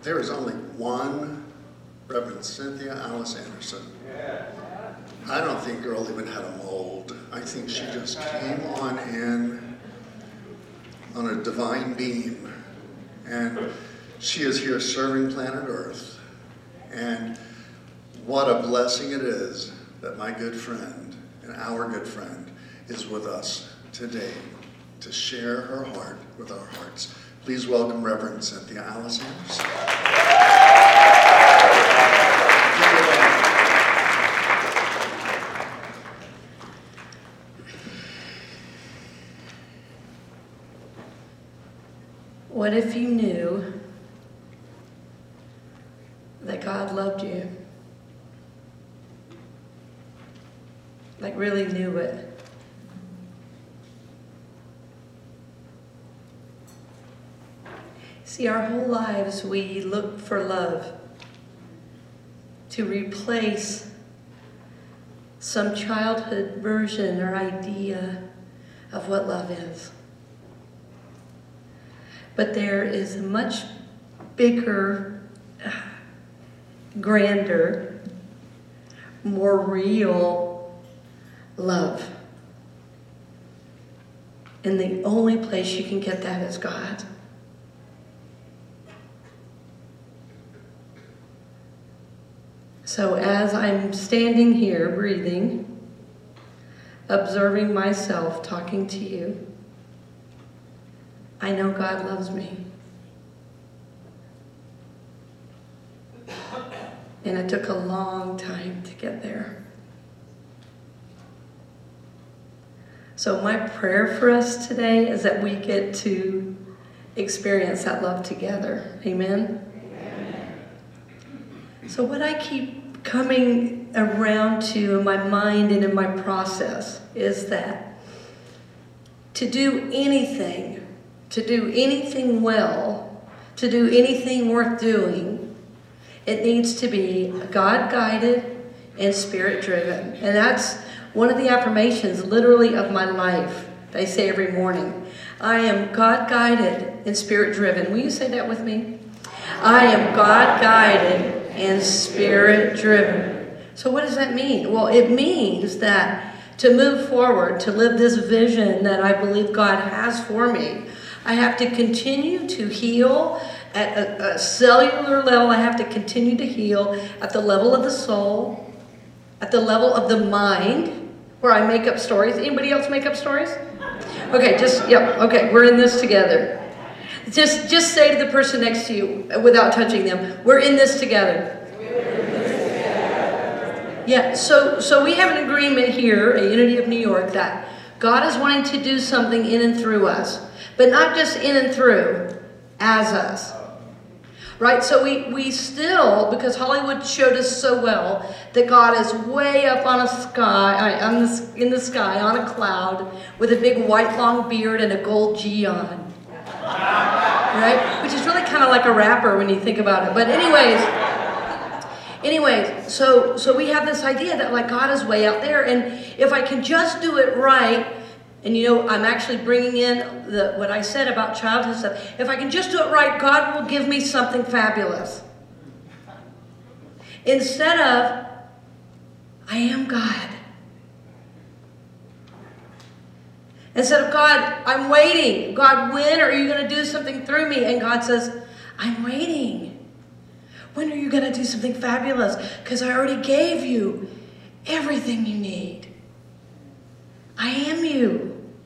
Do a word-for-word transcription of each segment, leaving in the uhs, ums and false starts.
there is only one Reverend Cynthia Alice Anderson. I don't think girl even had a mold. I think she just came on in on a divine beam. And she is here serving planet Earth. And what a blessing it is that my good friend and our good friend is with us today to share her heart with our hearts. Please welcome Reverend Cynthia Alice Anderson. What if you knew that God loved you? Like really knew it. See, our whole lives we look for love to replace some childhood version or idea of what love is. But there is a much bigger, grander, more real love. And the only place you can get that is God. So as I'm standing here, breathing, observing myself, talking to you, I know God loves me. And it took a long time to get there. So my prayer for us today is that we get to experience that love together. Amen? Amen. So what I keep coming around to in my mind and in my process is that to do anything, to do anything well, to do anything worth doing, it needs to be God-guided and Spirit-driven. And that's one of the affirmations, literally, of my life. I say every morning, I am God-guided and Spirit-driven. Will you say that with me? I am God-guided and Spirit-driven. So what does that mean? Well, it means that to move forward, to live this vision that I believe God has for me, I have to continue to heal at a, a cellular level. I have to continue to heal at the level of the soul, at the level of the mind, where I make up stories. Anybody else make up stories? Okay, just, yep, okay, we're in this together. Just, just say to the person next to you, without touching them, we're in this together. Yeah, so, so we have an agreement here at Unity of New York that God is wanting to do something in and through us. But not just in and through, as us. Right? So we, we still, because Hollywood showed us so well, that God is way up on a sky, on the, in the sky, on a cloud, with a big white long beard and a gold G on. Right? Which is really kind of like a rapper when you think about it. But anyways, anyways, so, so we have this idea that like God is way out there, and if I can just do it right. And you know, I'm actually bringing in the, what I said about childhood stuff. If I can just do it right, God will give me something fabulous. Instead of, I am God. Instead of, God, I'm waiting. God, when are you going to do something through me? And God says, I'm waiting. When are you going to do something fabulous? Because I already gave you everything you need. I am you.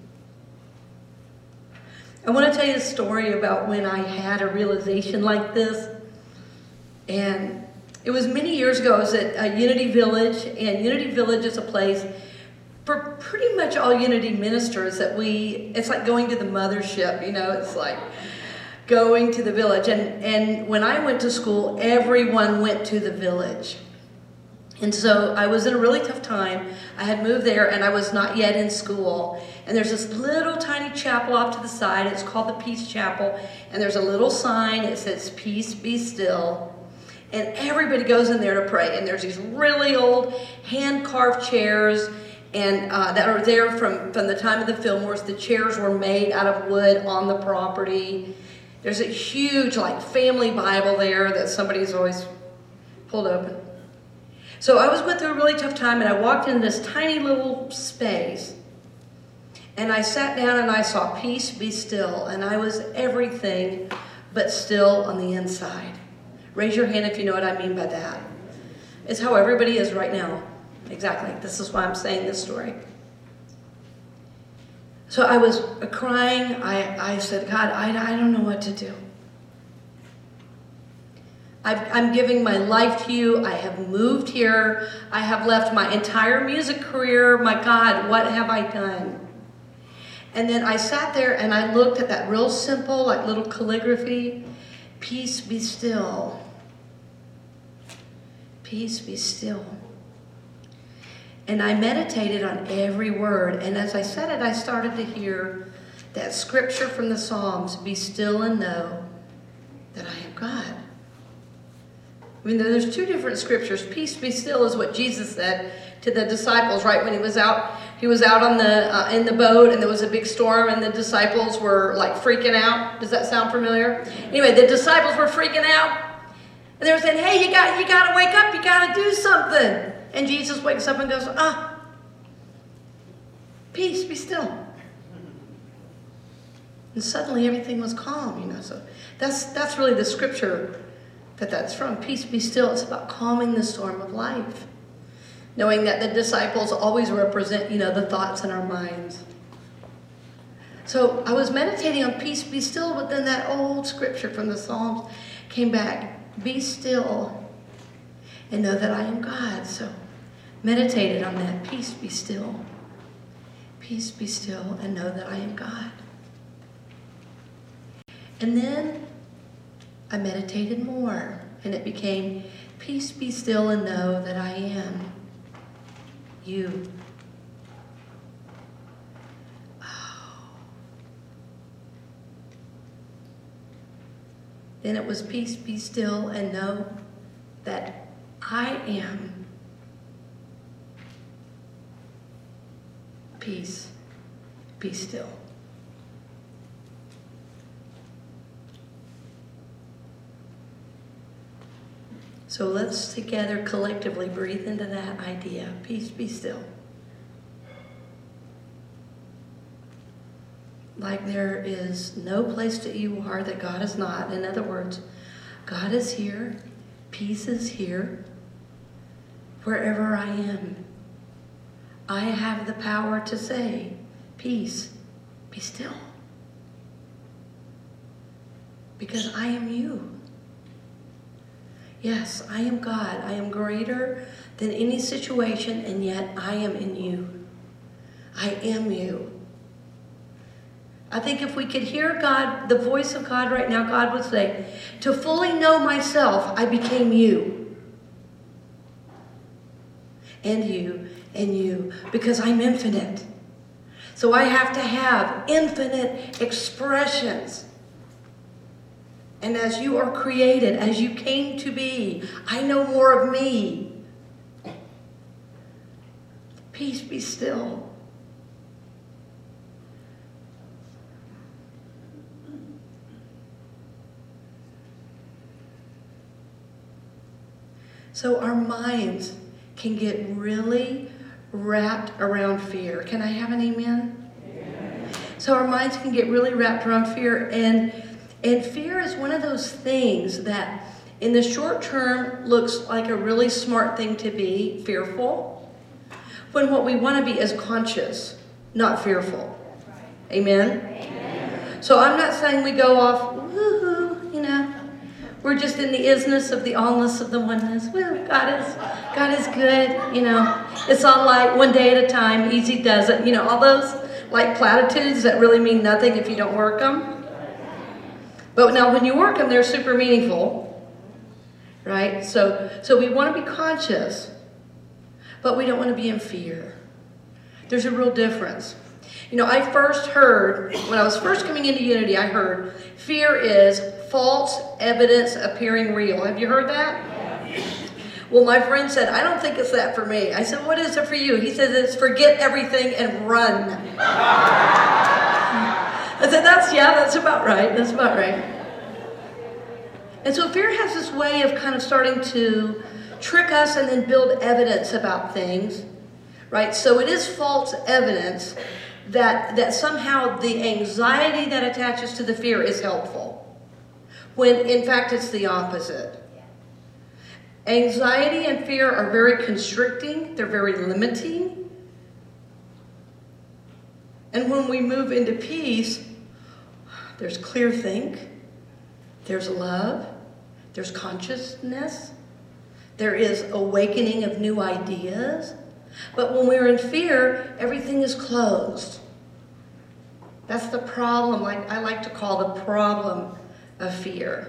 I want to tell you a story about when I had a realization like this. And it was many years ago. I was at uh, Unity Village. And Unity Village is a place for pretty much all Unity ministers that we, it's like going to the mothership, you know. It's like going to the village. And, and when I went to school, everyone went to the village. And so I was in a really tough time. I had moved there and I was not yet in school. And there's this little tiny chapel off to the side. It's called the Peace Chapel. And there's a little sign. It says, Peace, be still. And everybody goes in there to pray. And there's these really old hand-carved chairs and uh, that are there from, from the time of the Fillmores. The chairs were made out of wood on the property. There's a huge like family Bible there that somebody's always pulled open. So I was going through a really tough time, and I walked into this tiny little space, and I sat down and I saw peace be still, and I was everything but still on the inside. Raise your hand if you know what I mean by that. It's how everybody is right now. Exactly. This is why I'm saying this story. So I was crying. I, I said, God, I, I don't know what to do. I've, I'm giving my life to you. I have moved here. I have left my entire music career. My God, what have I done? And then I sat there and I looked at that real simple, like little calligraphy. Peace be still. Peace be still. And I meditated on every word. And as I said it, I started to hear that scripture from the Psalms, be still and know that I am God. I mean, there's two different scriptures. Peace be still is what Jesus said to the disciples, right? When he was out, he was out on the uh, in the boat, and there was a big storm, and the disciples were like freaking out. Does that sound familiar? Anyway, the disciples were freaking out, and they were saying, "Hey, you got you got to wake up. You got to do something." And Jesus wakes up and goes, "Ah, peace, be still." And suddenly everything was calm, you know. So that's that's really the scripture that that's from. Peace be still. It's about calming the storm of life. Knowing that the disciples always represent, you know, the thoughts in our minds. So I was meditating on peace be still, but then that old scripture from the Psalms came back. Be still and know that I am God. So meditated on that. Peace be still. Peace be still and know that I am God. And then I meditated more, and it became, peace be still and know that I am you. Oh. Then it was peace be still and know that I am peace be still. So let's together collectively breathe into that idea. Peace be still. Like there is no place that you are that God is not. In other words, God is here. Peace is here. Wherever I am, I have the power to say, peace, be still. Because I am you. Yes, I am God. I am greater than any situation, and yet I am in you. I am you. I think if we could hear God, the voice of God right now, God would say, to fully know myself, I became you. And you, and you, because I'm infinite. So I have to have infinite expressions. And as you are created, as you came to be, I know more of me. Peace be still. So our minds can get really wrapped around fear. Can I have an amen? Amen. So our minds can get really wrapped around fear, and And fear is one of those things that in the short term looks like a really smart thing to be fearful, when what we want to be is conscious, not fearful. Amen? Amen. So I'm not saying we go off, woohoo, you know. We're just in the isness of the allness of the oneness. Woo, God is, God is good, you know. It's all like one day at a time, easy does it. You know, all those like platitudes that really mean nothing if you don't work them. But now when you work them, they're super meaningful, right? So, so we want to be conscious, but we don't want to be in fear. There's a real difference. You know, I first heard, when I was first coming into Unity, I heard fear is false evidence appearing real. Have you heard that? Yeah. Well, my friend said, I don't think it's that for me. I said, what is it for you? He says, it's forget everything and run. I said, that's, yeah, that's about right. That's about right. And so fear has this way of kind of starting to trick us and then build evidence about things, right? So it is false evidence that, that somehow the anxiety that attaches to the fear is helpful, when in fact it's the opposite. Anxiety and fear are very constricting, they're very limiting. And when we move into peace, there's clear think, there's love, there's consciousness, there is awakening of new ideas. But when we're in fear, everything is closed. That's the problem, like I like to call the problem of fear.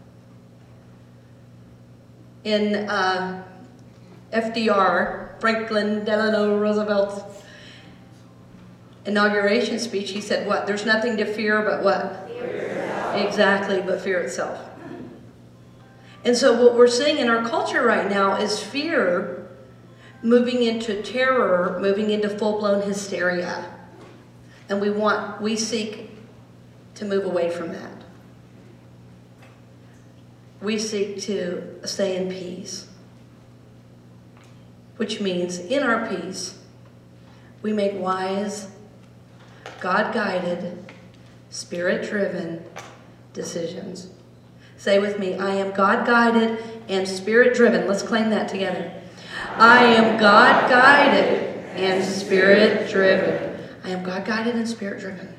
In uh, F D R, Franklin Delano Roosevelt's inauguration speech, he said, what? There's nothing to fear but what? Fear itself. Exactly, but fear itself. And so what we're seeing in our culture right now is fear moving into terror, moving into full-blown hysteria. And we want, we seek to move away from that. We seek to stay in peace, which means in our peace, we make wise, God-guided, Spirit-driven decisions. Say with me, I am God-guided and Spirit-driven. Let's claim that together. I am God-guided and Spirit-driven. I am God-guided and Spirit-driven.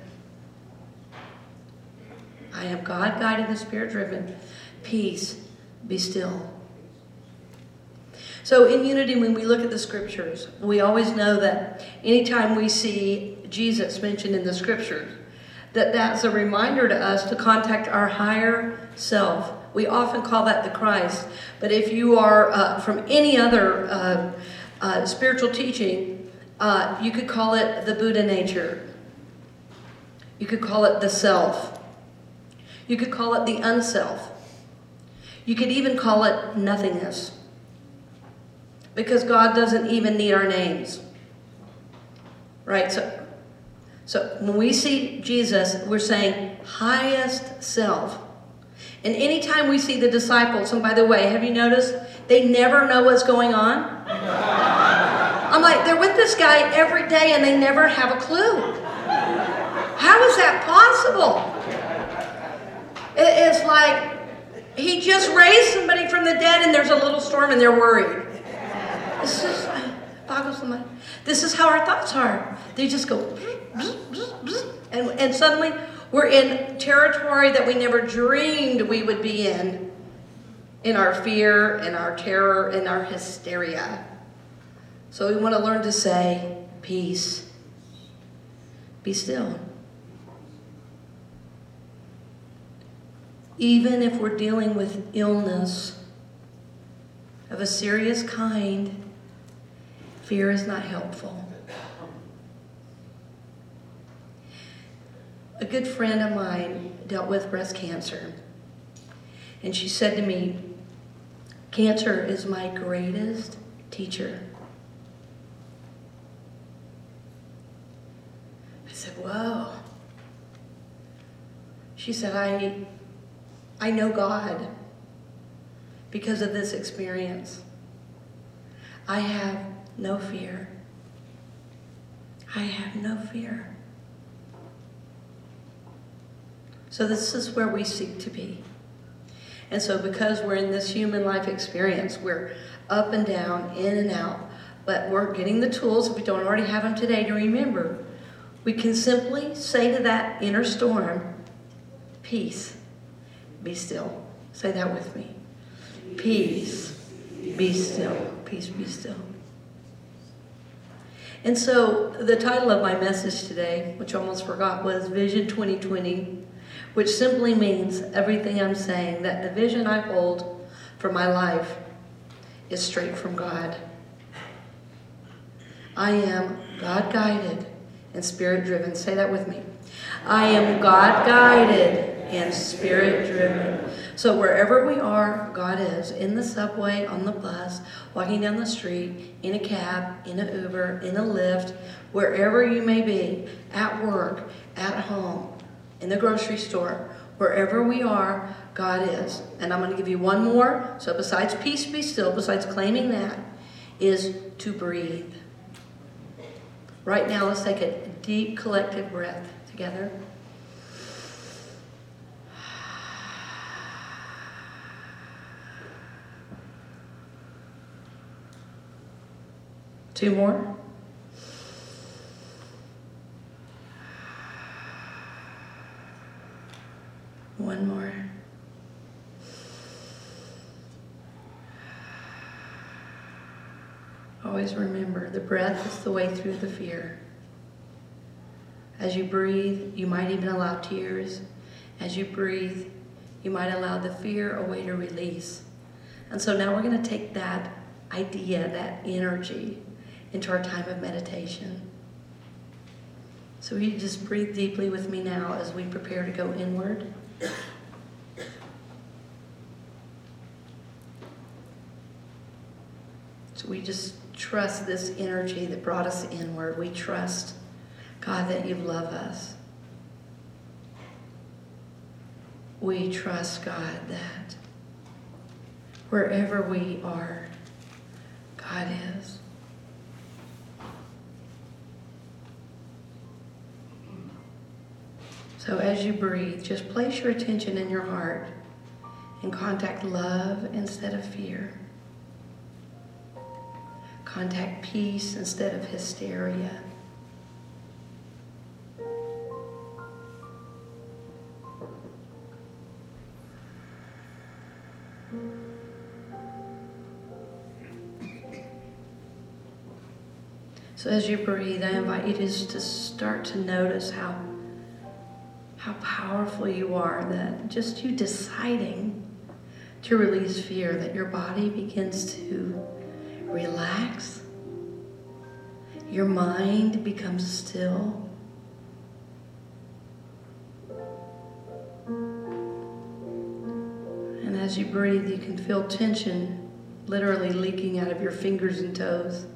I am God-guided and Spirit-driven. Peace, be still. So in Unity, when we look at the scriptures, we always know that anytime we see Jesus mentioned in the scriptures, that that's a reminder to us to contact our higher self. We often call that the Christ. But if you are uh, from any other uh, uh, spiritual teaching, uh, you could call it the Buddha nature. You could call it the self. You could call it the unself. You could even call it nothingness. Because God doesn't even need our names. Right? So, so when we see Jesus, we're saying highest self. And anytime we see the disciples, and by the way, have you noticed? They never know what's going on. I'm like, they're with this guy every day and they never have a clue. How is that possible? It's like he just raised somebody from the dead and there's a little storm and they're worried. This is, boggles the mind. This is how our thoughts are. They just go, and, and suddenly we're in territory that we never dreamed we would be in, in our fear, in our terror, in our hysteria. So we want to learn to say, peace, be still. Even if we're dealing with illness of a serious kind, fear is not helpful. A good friend of mine dealt with breast cancer. And she said to me, cancer is my greatest teacher. I said, whoa. She said, I, I know God because of this experience. I have no fear. I have no fear. So this is where we seek to be. And so because we're in this human life experience, we're up and down, in and out, but we're getting the tools, if we don't already have them today, to remember. We can simply say to that inner storm, peace, be still. Say that with me. Peace, be still. Peace, be still. And so the title of my message today, which I almost forgot, was Vision twenty twenty, which simply means everything I'm saying, that the vision I hold for my life is straight from God. I am God-guided and Spirit-driven. Say that with me. I am God-guided and Spirit-driven. So wherever we are, God is. In the subway, on the bus, walking down the street, in a cab, in an Uber, in a Lyft, wherever you may be, at work, at home, in the grocery store, wherever we are, God is. And I'm going to give you one more. So besides peace, be still, besides claiming that, is to breathe. Right now, let's take a deep collective breath together. Two more. One more. Always remember, the breath is the way through the fear. As you breathe, you might even allow tears. As you breathe, you might allow the fear a way to release. And so now we're going to take that idea, that energy, into our time of meditation. So you just breathe deeply with me now as we prepare to go inward. So we just trust this energy that brought us inward. We trust, God, that you love us. We trust, God, that wherever we are, God is. So as you breathe, just place your attention in your heart and contact love instead of fear. Contact peace instead of hysteria. So as you breathe, I invite you just to start to notice how, how powerful you are, that just you deciding to release fear, that your body begins to relax, your mind becomes still, and as you breathe, you can feel tension literally leaking out of your fingers and toes.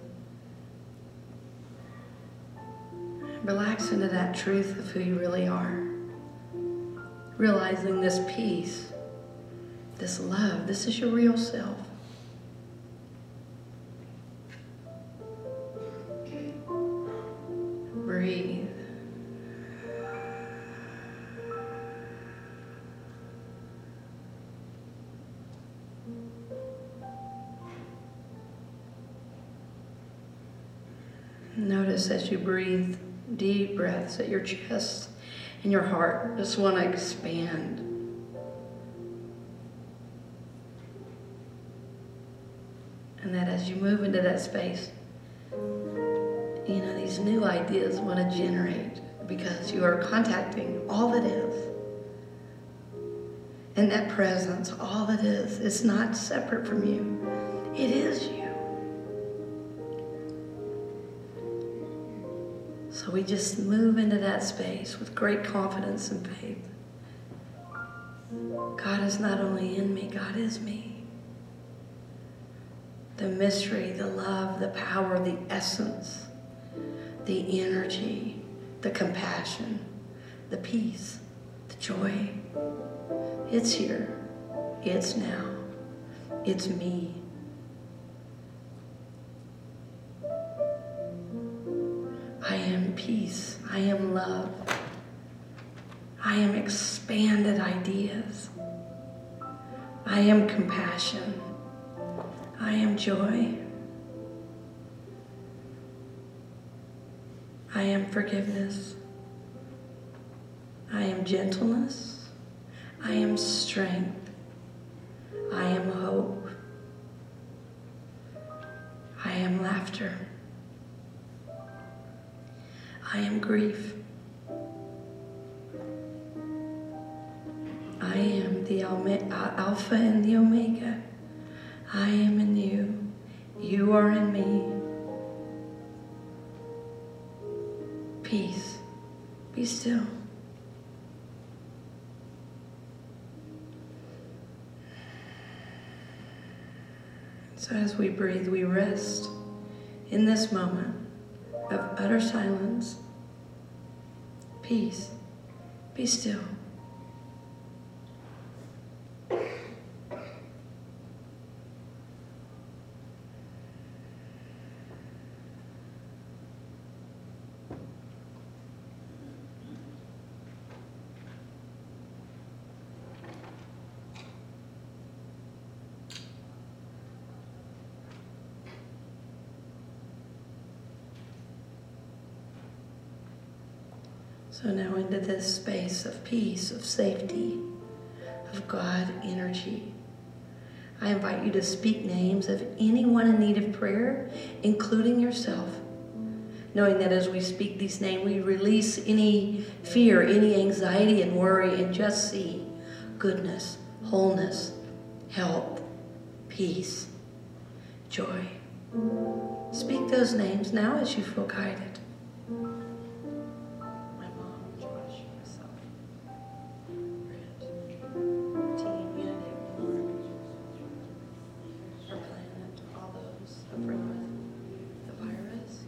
Relax into that truth of who you really are, realizing this peace, this love, this is your real self. Breathe. Notice as you breathe deep breaths that your chest and your heart just want to expand. And that as you move into that space, you know, these new ideas want to generate because you are contacting all that is. And that presence, all that is, is not separate from you. It is you. So we just move into that space with great confidence and faith. God is not only in me, God is me. The mystery, the love, the power, the essence, the energy, the compassion, the peace, the joy. It's here. It's now. It's me. I am peace. I am love. I am expanded ideas. I am compassion. I am joy. I am forgiveness. I am gentleness. I am strength. I am hope. I am laughter. I am grief. I am the Alpha and the Omega. I am in you. You are in me. Peace. Be still. So as we breathe, we rest in this moment of utter silence. Peace. Be still. So now into this space of peace, of safety, of God energy. I invite you to speak names of anyone in need of prayer, including yourself. Knowing that as we speak these names, we release any fear, any anxiety and worry, and just see goodness, wholeness, health, peace, joy. Speak those names now as you feel guided. My mom, Josh, myself, Brent, team, unity, Lord, our planet, all those suffering with the virus.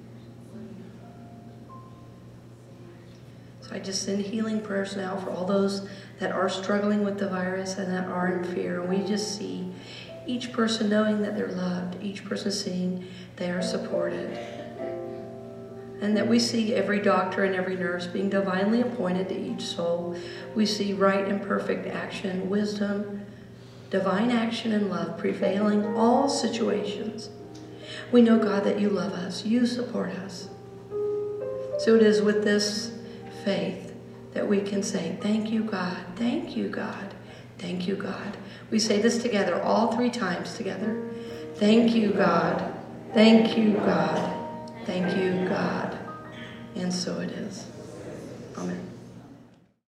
So I just send healing prayers now for all those that are struggling with the virus and that are in fear. And we just see each person knowing that they're loved, each person seeing they are supported. And that we see every doctor and every nurse being divinely appointed to each soul. We see right and perfect action, wisdom, divine action and love prevailing all situations. We know, God, that you love us, you support us. So it is with this faith that we can say, thank you, God, thank you, God, thank you, God. We say this together, all three times together. Thank you, God, thank you, God, thank you, God. And so it is. Amen.